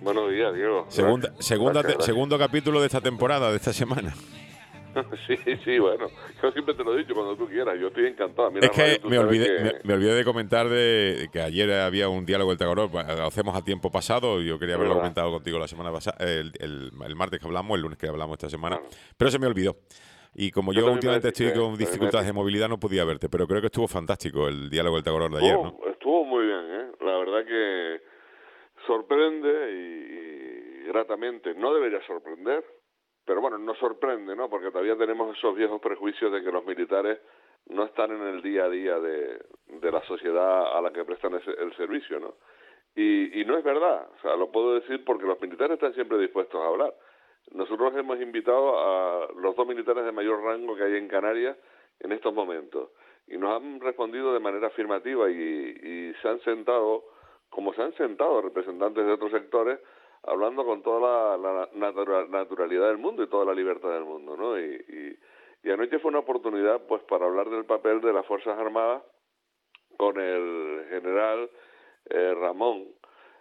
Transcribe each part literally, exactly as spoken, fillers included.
Buenos días, Diego. Segunda, Gracias. segunda Gracias, te- gracias. segundo capítulo de esta temporada, de esta semana. Sí, sí, bueno. Yo siempre te lo he dicho cuando tú quieras. Yo estoy encantado. A mí Es la radio, que tú me sabes olvidé, me, que... me olvidé de comentar de que ayer había un diálogo del Tagaró, lo hacemos a tiempo pasado, yo quería Es haberlo verdad. comentado contigo la semana pasada, el, el, el martes que hablamos, el lunes que hablamos esta semana, Bueno, pero se me olvidó. Y como yo yo también me últimamente estoy despisté. con También me dificultades de despisté. movilidad, no podía verte, pero creo que estuvo fantástico el diálogo del Tagaró de ayer, ¿no? Estuvo, estuvo muy bien, ¿eh? La verdad que sorprende y, y gratamente. No debería sorprender, pero bueno, no sorprende, ¿no? Porque todavía tenemos esos viejos prejuicios de que los militares no están en el día a día de, de la sociedad a la que prestan ese, el servicio, ¿no? Y, y no es verdad, o sea, lo puedo decir porque los militares están siempre dispuestos a hablar. Nosotros hemos invitado a los dos militares de mayor rango que hay en Canarias en estos momentos y nos han respondido de manera afirmativa y, y se han sentado, como se han sentado representantes de otros sectores, hablando con toda la, la natura, naturalidad del mundo y toda la libertad del mundo, ¿no? Y, y, y anoche fue una oportunidad, pues, para hablar del papel de las Fuerzas Armadas con el general eh, Ramón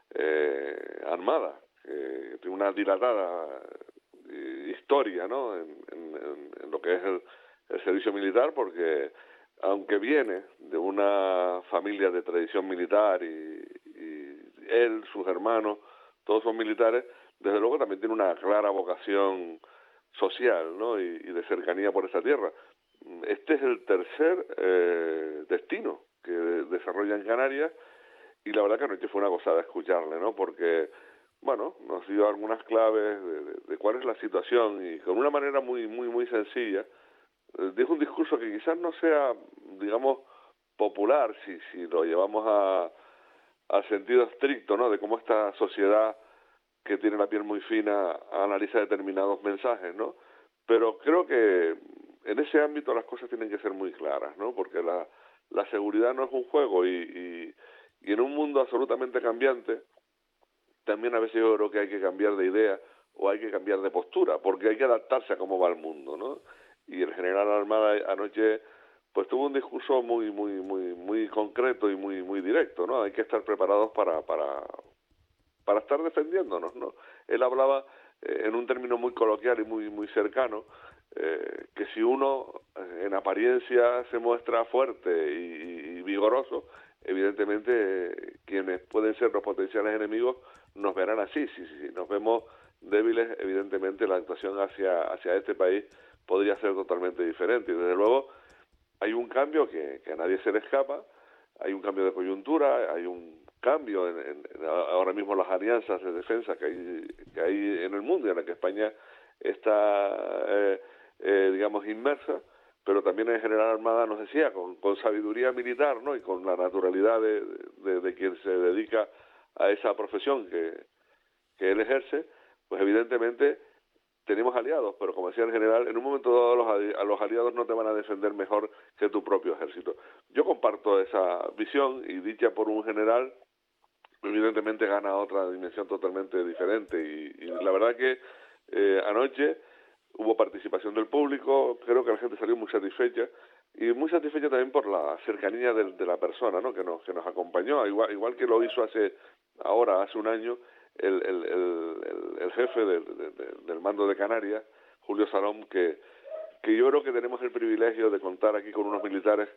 eh, Armada, que tiene una dilatada eh, historia, ¿no? En, en, en lo que es el, el servicio militar, porque aunque viene de una familia de tradición militar y, y él, sus hermanos, todos son militares, desde luego también tiene una clara vocación social, ¿no? Y, y de cercanía por esa tierra. Este es el tercer eh, destino que desarrolla en Canarias y la verdad que anoche fue una gozada escucharle, ¿no? Porque, bueno, nos dio algunas claves de, de, de cuál es la situación y con una manera muy, muy, muy sencilla eh, dijo un discurso que quizás no sea, digamos, popular si, si lo llevamos a, al sentido estricto, ¿no? De cómo esta sociedad que tiene la piel muy fina analiza determinados mensajes, ¿no? Pero creo que en ese ámbito las cosas tienen que ser muy claras, ¿no? Porque la, la seguridad no es un juego y, y, y en un mundo absolutamente cambiante también a veces yo creo que hay que cambiar de idea o hay que cambiar de postura, porque hay que adaptarse a cómo va el mundo, ¿no? Y el general Armada anoche pues tuvo un discurso muy muy muy muy concreto y muy muy directo, ¿no? Hay que estar preparados para para para estar defendiéndonos, ¿no? Él hablaba eh, en un término muy coloquial y muy muy cercano, eh, que si uno eh, en apariencia se muestra fuerte y, y vigoroso, evidentemente eh, quienes pueden ser los potenciales enemigos nos verán así. Si, si, si nos vemos débiles, evidentemente la actuación hacia, hacia este país podría ser totalmente diferente. Y desde luego hay un cambio que, que a nadie se le escapa, hay un cambio de coyuntura, hay un cambio en, en, en ahora mismo las alianzas de defensa que hay, que hay en el mundo y en la que España está, eh, eh, digamos, inmersa, pero también el general Armada nos decía, con, con sabiduría militar, ¿no? Y con la naturalidad de, de, de quien se dedica a esa profesión que, que él ejerce, pues evidentemente tenemos aliados, pero como decía el general, en un momento dado los, a los aliados no te van a defender mejor que tu propio ejército. Yo comparto esa visión y dicha por un general, evidentemente gana otra dimensión totalmente diferente y, y la verdad que eh, anoche hubo participación del público, creo que la gente salió muy satisfecha y muy satisfecha también por la cercanía de, de la persona, ¿no? que nos que nos acompañó, igual, igual que lo hizo hace ahora, hace un año, el, el, el, el jefe del, del, del mando de Canarias, Julio Salom, que, que yo creo que tenemos el privilegio de contar aquí con unos militares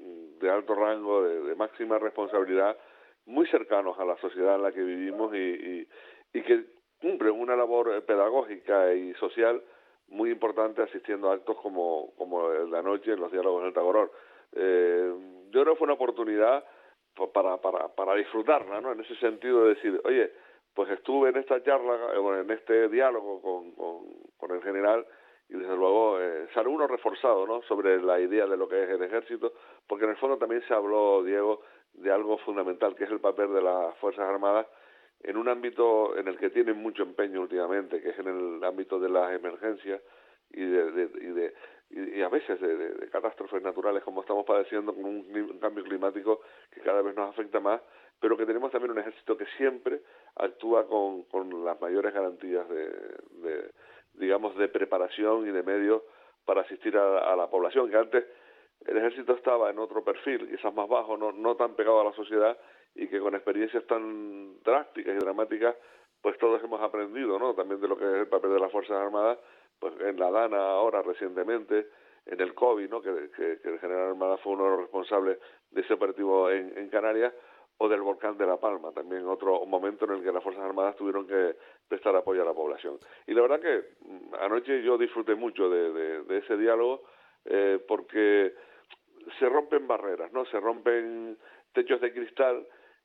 de alto rango, de, de máxima responsabilidad, muy cercanos a la sociedad en la que vivimos y, y, y que cumplen una labor pedagógica y social muy importante asistiendo a actos como, como el de anoche en los diálogos del Tagoror. Eh, yo creo que fue una oportunidad para, para, para disfrutarla, ¿no? En ese sentido de decir, oye, pues estuve en esta charla, en este diálogo con, con, con el general y desde luego eh, sale uno reforzado, ¿no? Sobre la idea de lo que es el ejército, porque en el fondo también se habló, Diego, de algo fundamental, que es el papel de las Fuerzas Armadas en un ámbito en el que tienen mucho empeño últimamente, que es en el ámbito de las emergencias y de, de, y, de y, y a veces de, de, de catástrofes naturales como estamos padeciendo con un, un cambio climático que cada vez nos afecta más, pero que tenemos también un ejército que siempre actúa con, con las mayores garantías de, de digamos de preparación y de medios para asistir a, a la población, que antes el ejército estaba en otro perfil, quizás más bajo, no, no tan pegado a la sociedad, y que con experiencias tan drásticas y dramáticas, pues todos hemos hemos aprendido, ¿no? También de lo que es el papel de las Fuerzas Armadas, pues en la Dana ahora recientemente, en el COVID, ¿no? Que, que, que el general Armada fue uno de los responsables de ese operativo en, en Canarias, o del volcán de La Palma, también otro momento en el que las Fuerzas Armadas tuvieron que prestar apoyo a la población. Y la verdad que anoche yo disfruté mucho de, de, de ese diálogo, eh, porque se rompen barreras, ¿no? Se rompen techos de cristal,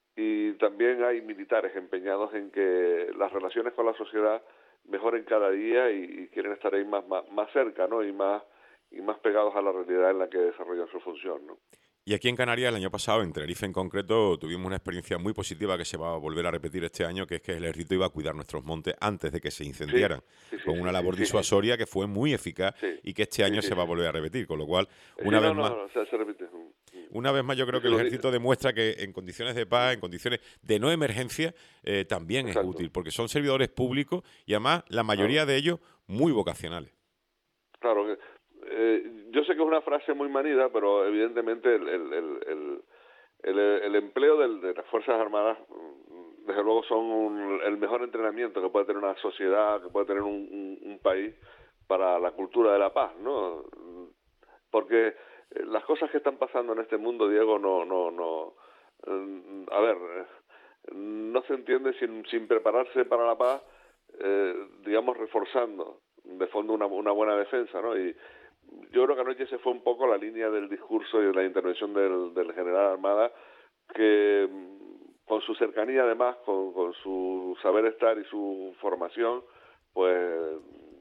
y también hay militares empeñados en que las relaciones con la sociedad mejoren cada día y, y quieren estar ahí más, más, más cerca, ¿no? Y más, y más pegados a la realidad en la que desarrollan su función, ¿no? Y aquí en Canarias, el año pasado, en Tenerife en concreto, tuvimos una experiencia muy positiva que se va a volver a repetir este año, que es que el ejército iba a cuidar nuestros montes antes de que se Sí, incendiaran, sí, sí, con sí, una sí, labor sí, sí, disuasoria que fue muy eficaz sí, y que este sí, año sí, se va a sí. volver a repetir. Con lo cual, Eh, una Sí, vez no, más, no, o sea, se repite. Mm, mm. una vez más yo Y creo que se el lo di- ejército demuestra que en condiciones de paz, en condiciones de no emergencia, eh, también es Exacto, útil, porque son servidores públicos y además la claro. mayoría de ellos muy vocacionales. Claro, que, eh, yo sé que es una frase muy manida, pero evidentemente el, el, el, el, el, el empleo del, de las Fuerzas Armadas, mm, desde luego, son un- el mejor entrenamiento que puede tener una sociedad, que puede tener un, un, un país para la cultura de la paz, ¿no? Porque eh, las cosas que están pasando en este mundo, Diego, no, no, no, mm, a ver, eh, no se entiende sin, sin prepararse para la paz, eh, digamos, reforzando de fondo una, una buena defensa, ¿no? Y yo creo que anoche se fue un poco la línea del discurso y de la intervención del, del general Armada, que mm, con su cercanía además, con, con su saber estar y su formación, pues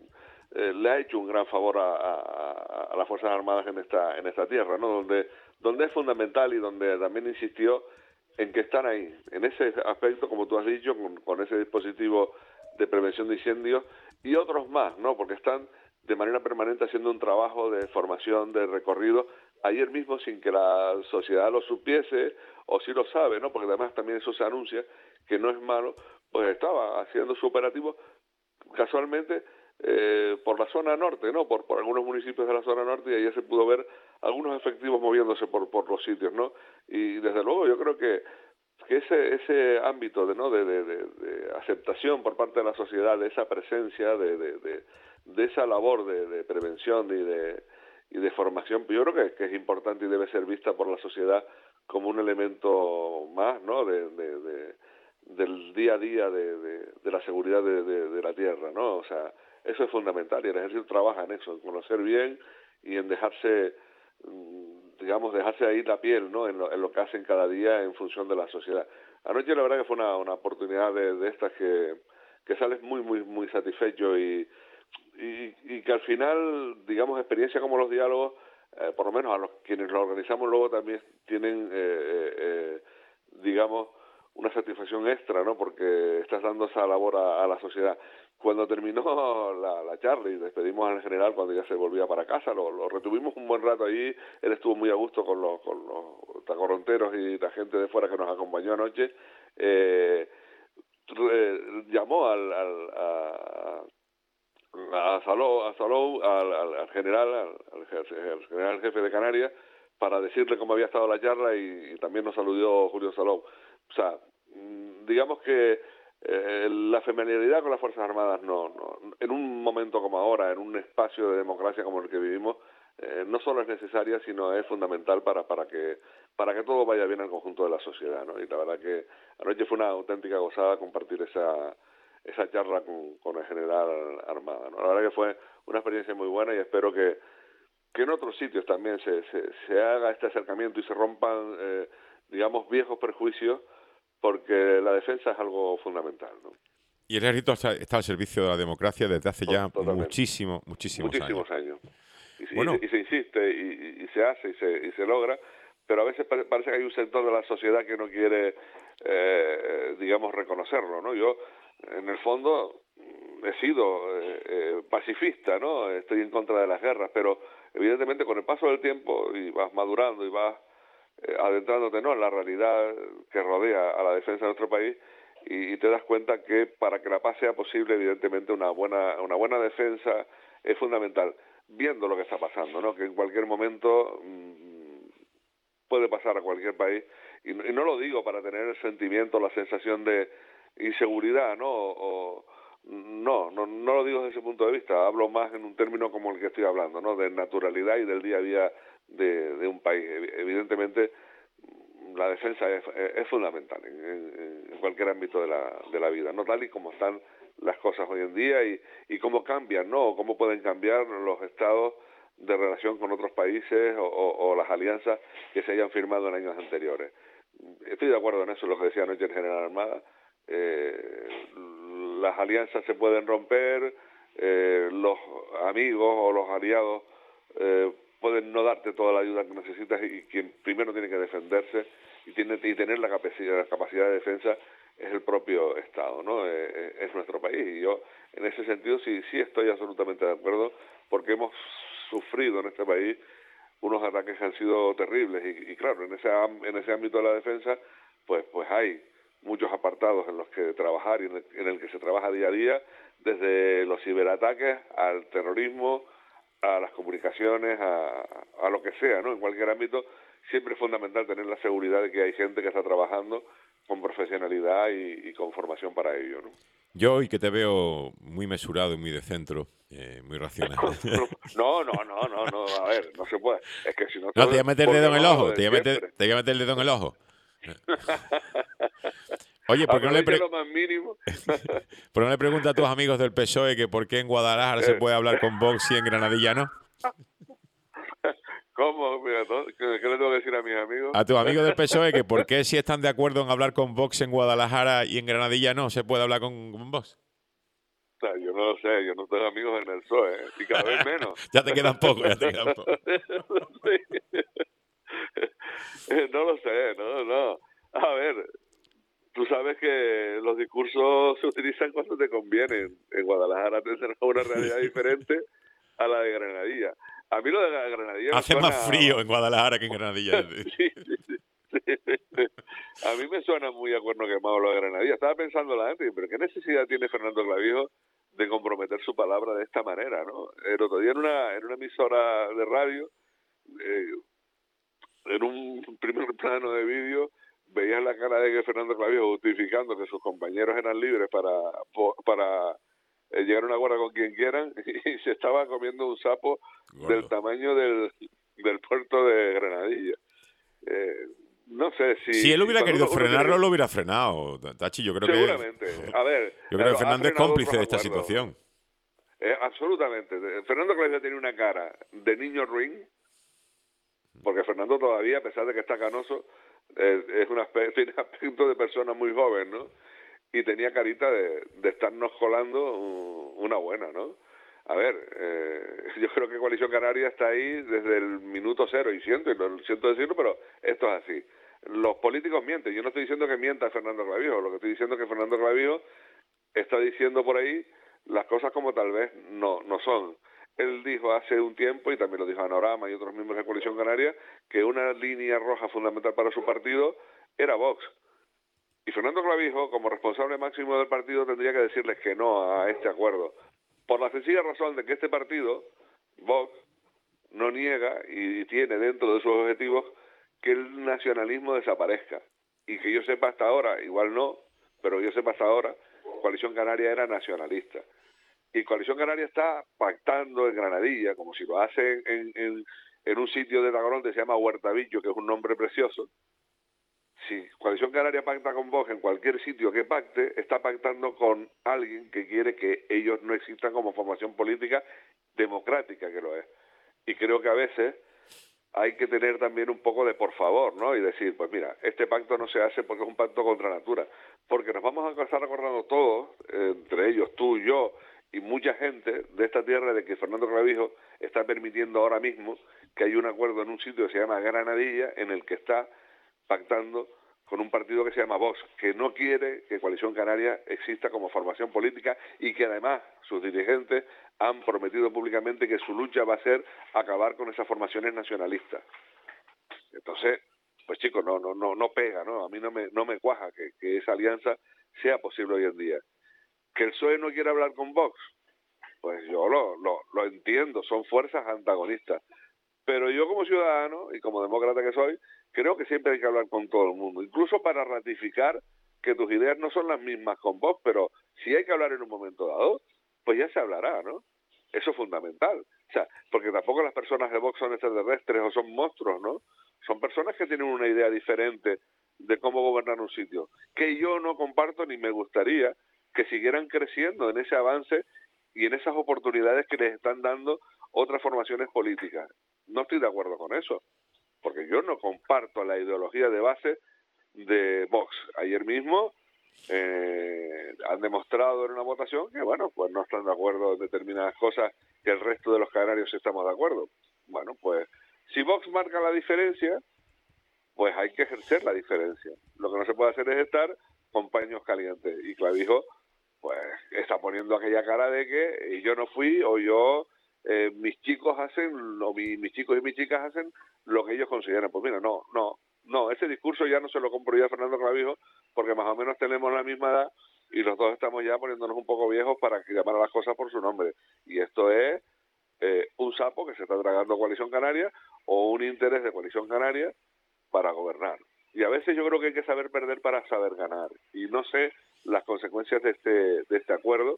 eh, le ha hecho un gran favor a, a, a las Fuerzas Armadas en esta en esta tierra, ¿no? Donde donde es fundamental y donde también insistió en que están ahí, en ese aspecto, como tú has dicho, con, con ese dispositivo de prevención de incendios y otros más, ¿no? Porque están de manera permanente haciendo un trabajo de formación, de recorrido, ayer mismo sin que la sociedad lo supiese, o si lo sabe, ¿no? Porque además también eso se anuncia, que no es malo, pues estaba haciendo su operativo casualmente eh, por la zona norte, ¿no? Por, por algunos municipios de la zona norte, y ayer se pudo ver algunos efectivos moviéndose por, por los sitios, ¿no? Y desde luego yo creo que que ese ese ámbito de no de, de, de, de aceptación por parte de la sociedad, de esa presencia, de, de, de, de esa labor de, de prevención y de y de formación, yo creo que, que es importante y debe ser vista por la sociedad como un elemento más, ¿no? de, de, de del día a día de, de, de la seguridad de, de, de la tierra, ¿no? O sea, eso es fundamental y el ejército trabaja en eso, en conocer bien y en dejarse, digamos, dejarse ahí la piel, ¿no? En lo, en lo que hacen cada día en función de la sociedad. Anoche la verdad que fue una, una oportunidad de, de estas que, que sales muy, muy, muy satisfecho y, y, y que al final, digamos, experiencias como los diálogos, eh, por lo menos a los quienes lo organizamos luego también tienen, eh, eh, digamos, una satisfacción extra, ¿no? Porque estás dando esa labor a, a la sociedad. Cuando terminó la, la charla y despedimos al general cuando ya se volvía para casa, lo, lo retuvimos un buen rato allí, él estuvo muy a gusto con los, con los tacorronteros y la gente de fuera que nos acompañó anoche, eh, re, llamó al, al a, a Salou, a Salou al, al, al general, al, al general jefe de Canarias, para decirle cómo había estado la charla y, y también nos saludó Julio Salou. O sea, digamos que eh, la familiaridad con las Fuerzas Armadas no, no, en un momento como ahora, en un espacio de democracia como el que vivimos, eh, no solo es necesaria, sino es fundamental para, para que para que todo vaya bien al conjunto de la sociedad, ¿no? Y la verdad que anoche fue una auténtica gozada compartir esa esa charla con, con el general Armada, ¿no? La verdad que fue una experiencia muy buena y espero que, que en otros sitios también se, se, se haga este acercamiento y se rompan, eh, digamos, viejos prejuicios, porque la defensa es algo fundamental, ¿no? Y el ejército está, está al servicio de la democracia desde hace ya Totalmente. muchísimos, muchísimos años. Muchísimos años. Y, y, Bueno, y se insiste y, y se hace y se, y se logra, pero a veces parece que hay un sector de la sociedad que no quiere, eh, digamos, reconocerlo, ¿no? Yo, en el fondo, he sido eh, eh, pacifista, ¿no? Estoy en contra de las guerras, pero evidentemente con el paso del tiempo y vas madurando y vas eh, adentrándote, ¿no?, en la realidad que rodea a la defensa de nuestro país, y, y te das cuenta que para que la paz sea posible, evidentemente una buena una buena defensa es fundamental, viendo lo que está pasando, ¿no? Que en cualquier momento mmm, puede pasar a cualquier país, y, y no lo digo para tener el sentimiento, la sensación de inseguridad, ¿no? O, No, no, no lo digo desde ese punto de vista, hablo más en un término como el que estoy hablando, ¿no? De naturalidad y del día a día de, de un país. Evidentemente, la defensa es, es fundamental en, en, en cualquier ámbito de la, de la vida, no tal y como están las cosas hoy en día y, y cómo cambian, ¿no? O cómo pueden cambiar los estados de relación con otros países o, o, o las alianzas que se hayan firmado en años anteriores. Estoy de acuerdo en eso, lo que decía anoche el general Armada. Eh, las alianzas se pueden romper, eh, los amigos o los aliados eh, pueden no darte toda la ayuda que necesitas y quien primero tiene que defenderse y tiene y tener la capacidad, la capacidad de defensa es el propio Estado, ¿no? Eh, es nuestro país y yo en ese sentido sí sí estoy absolutamente de acuerdo porque hemos sufrido en este país unos ataques que han sido terribles y, y claro, en ese en ese ámbito de la defensa pues pues hay muchos apartados en los que trabajar y en el, en el que se trabaja día a día, desde los ciberataques al terrorismo, a las comunicaciones, a, a lo que sea, ¿no? En cualquier ámbito, siempre es fundamental tener la seguridad de que hay gente que está trabajando con profesionalidad y, y con formación para ello, ¿no? Yo hoy que te veo muy mesurado y muy de centro, eh, muy racional. No, no, no, no, no, a ver, no se puede. Es que si no, No, te voy a meter el dedo en el volvemos a lo ojo, te de voy a meter, siempre. te voy a meter el dedo en el ojo. Oye, ¿por qué no le, Aprovecha pre lo más mínimo. ¿por qué no le pregunta a tus amigos del P S O E que por qué en Guadalajara se Eh, puede hablar con Vox y en Granadilla no? ¿Cómo? Mira, ¿no? ¿Qué, qué le tengo que decir a mis amigos? A tus amigos del P S O E que por qué si están de acuerdo en hablar con Vox en Guadalajara y en Granadilla no se puede hablar con, con Vox. O sea, yo no lo sé, yo no tengo amigos en el P S O E, ¿eh? Y cada vez menos. Ya te quedan pocos, ya te quedan pocos. Sí. No lo sé, no, no. A ver, tú sabes que los discursos se utilizan cuando te conviene. En Guadalajara tendrás una realidad diferente a la de Granadilla. A mí lo de Granadilla me Hace suena... más frío en Guadalajara que en Granadilla. Sí, sí, sí, sí. A mí me suena muy a cuerno quemado lo de Granadilla. Estaba pensando la gente, pero ¿qué necesidad tiene Fernando Clavijo de comprometer su palabra de esta manera, ¿no? El otro día en una, en una emisora de radio, eh, en un primer plano de vídeo, veías la cara de que Fernando Clavijo justificando que sus compañeros eran libres para, para eh, llegar a un acuerdo con quien quieran y se estaba comiendo un sapo Gordo. del tamaño del, del puerto de Granadilla. Eh, no sé si... Si él hubiera si querido uno, uno frenarlo, tiene... lo hubiera frenado. Tachi, yo creo Seguramente. que... A ver, Yo creo que Fernando es cómplice de esta acuerdos. situación. Eh, absolutamente. Fernando Clavijo tiene una cara de niño ruin, porque Fernando todavía, a pesar de que está canoso, eh, es un aspecto, tiene aspecto de persona muy joven, ¿no? Y tenía carita de, de estarnos colando una buena, ¿no? A ver, eh, yo creo que Coalición Canaria está ahí desde el minuto cero, y siento, y lo siento decirlo, pero esto es así. Los políticos mienten. Yo no estoy diciendo que mienta Fernando Clavijo, lo que estoy diciendo es que Fernando Clavijo está diciendo por ahí las cosas como tal vez no, no son. Él dijo hace un tiempo, y también lo dijo Anorama y otros miembros de Coalición Canaria, que una línea roja fundamental para su partido era Vox. Y Fernando Clavijo, como responsable máximo del partido, tendría que decirles que no a este acuerdo. Por la sencilla razón de que este partido, Vox, no niega y tiene dentro de sus objetivos que el nacionalismo desaparezca. Y que yo sepa hasta ahora, igual no, pero yo sepa hasta ahora, Coalición Canaria era nacionalista. Y Coalición Canaria está pactando en Granadilla, como si lo hace en, en, en un sitio de Tacoronte que se llama Huertavillo, que es un nombre precioso. Si Coalición Canaria pacta con Vox en cualquier sitio que pacte, está pactando con alguien que quiere que ellos no existan como formación política democrática, que lo es. Y creo que a veces hay que tener también un poco de por favor, ¿no? Y decir, pues mira, este pacto no se hace porque es un pacto contra natura. Porque nos vamos a estar acordando todos, eh, entre ellos tú y yo, y mucha gente de esta tierra, de que Fernando Clavijo está permitiendo ahora mismo que hay un acuerdo en un sitio que se llama Granadilla, en el que está pactando con un partido que se llama Vox, que no quiere que Coalición Canaria exista como formación política y que además sus dirigentes han prometido públicamente que su lucha va a ser acabar con esas formaciones nacionalistas. Entonces, pues chicos, no no no no pega, ¿no? A mí no me no me cuaja que, que esa alianza sea posible hoy en día. Que el P S O E no quiere hablar con Vox, pues yo lo, lo, lo entiendo, son fuerzas antagonistas. Pero yo como ciudadano y como demócrata que soy, creo que siempre hay que hablar con todo el mundo, incluso para ratificar que tus ideas no son las mismas con Vox, pero si hay que hablar en un momento dado, pues ya se hablará, ¿no? Eso es fundamental. O sea, porque tampoco las personas de Vox son extraterrestres o son monstruos, ¿no? Son personas que tienen una idea diferente de cómo gobernar un sitio, que yo no comparto ni me gustaría que siguieran creciendo en ese avance y en esas oportunidades que les están dando otras formaciones políticas. No estoy de acuerdo con eso, porque yo no comparto la ideología de base de Vox. Ayer mismo eh, han demostrado en una votación que, bueno, pues no están de acuerdo en determinadas cosas que el resto de los canarios estamos de acuerdo. Bueno, pues si Vox marca la diferencia, pues hay que ejercer la diferencia. Lo que no se puede hacer es estar con paños calientes. Y Clavijo, pues, está poniendo aquella cara de que yo no fui o yo, eh, mis chicos hacen, o mi, mis chicos y mis chicas hacen lo que ellos consideran. Pues mira, no, no, no, ese discurso ya no se lo compro yo a Fernando Clavijo, porque más o menos tenemos la misma edad y los dos estamos ya poniéndonos un poco viejos para que llamar a las cosas por su nombre. Y esto es eh, un sapo que se está tragando Coalición Canaria o un interés de Coalición Canaria para gobernar. Y a veces yo creo que hay que saber perder para saber ganar. Y no sé las consecuencias de este de este acuerdo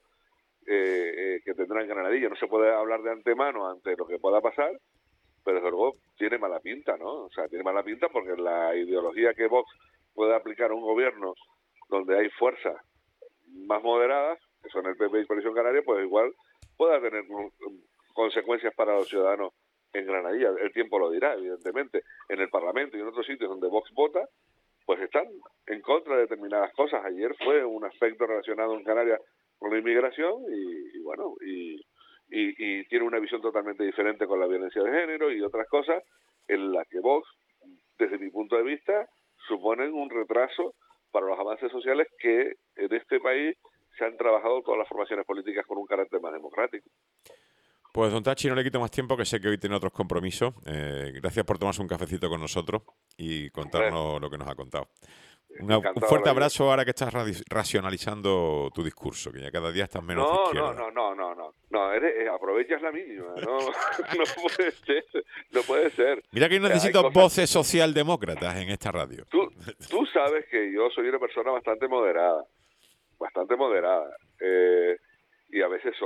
eh, eh, que tendrá en Granadilla. No se puede hablar de antemano ante lo que pueda pasar, pero desde luego tiene mala pinta, ¿no? O sea, tiene mala pinta porque la ideología que Vox puede aplicar a un gobierno donde hay fuerzas más moderadas, que son el P P y Coalición Canaria, pues igual pueda tener consecuencias para los ciudadanos en Granadilla. El tiempo lo dirá, evidentemente. En el Parlamento y en otros sitios donde Vox vota, pues están en contra de determinadas cosas. Ayer fue un aspecto relacionado en Canarias con la inmigración y, y bueno, y, y, y tiene una visión totalmente diferente con la violencia de género y otras cosas en las que Vox, desde mi punto de vista, suponen un retraso para los avances sociales que en este país se han trabajado todas las formaciones políticas con un carácter más democrático. Pues, don Tachi, no le quito más tiempo, que sé que hoy tiene otros compromisos. Eh, gracias por tomarse un cafecito con nosotros y contarnos lo que nos ha contado. Una, un fuerte abrazo ahora que estás racionalizando tu discurso, que ya cada día estás menos de izquierda. No, no, no, no, no, no, eres, aprovechas la mínima, no, no puede ser, no puede ser. Mira que necesito cosas... voces socialdemócratas en esta radio. Tú, tú sabes que yo soy una persona bastante moderada, bastante moderada, eh, y a veces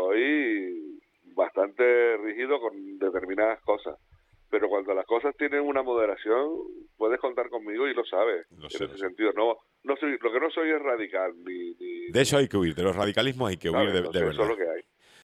soy bastante rígido con determinadas cosas, pero cuando las cosas tienen una moderación puedes contar conmigo y lo sabes. Lo en sé, ese sentido no no soy, lo que no soy es radical ni, ni de eso hay que huir, de los radicalismos hay que huir, de, de verdad. Eso es lo que hay.